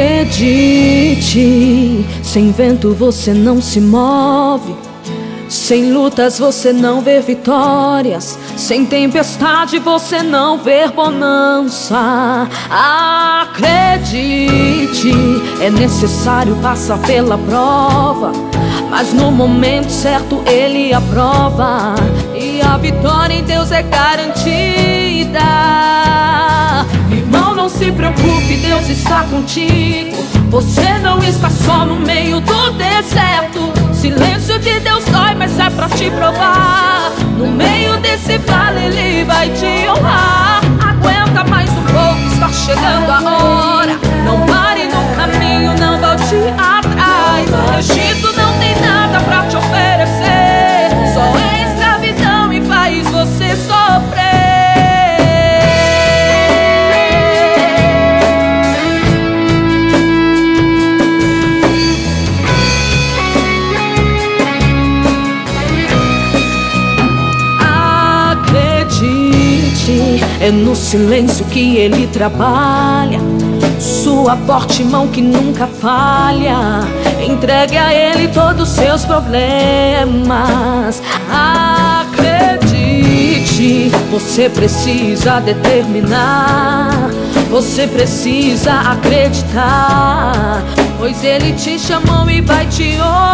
Acredite, sem vento você não se move, sem lutas você não vê vitórias, sem tempestade você não vê bonança. Acredite, é necessário passar pela prova, mas no momento certo Ele aprova, e a vitória em Deus é garantida. Irmão, não se preocupe, Deus está contigo. Você não está só no meio do deserto. Silêncio de Deus dói, mas é pra te provar. No meio desse vale Ele vai te honrar. Aguenta mais um pouco, está chegando a hora. Não pare no caminho, não volte atrás. O Egito não tem nada pra te oferecer, só é escravidão e faz você sofrer. É no silêncio que Ele trabalha, sua forte mão que nunca falha. Entregue a Ele todos os seus problemas. Acredite, você precisa determinar, você precisa acreditar, pois Ele te chamou e vai te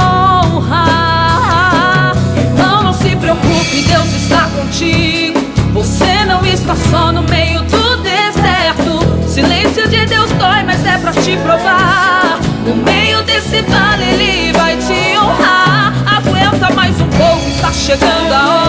honrar. Não se preocupe, Deus está contigo. Você não está só no meio do deserto. Silêncio de Deus dói, mas é pra te provar. No meio desse vale Ele vai te honrar. Aguenta mais um pouco, está chegando a hora.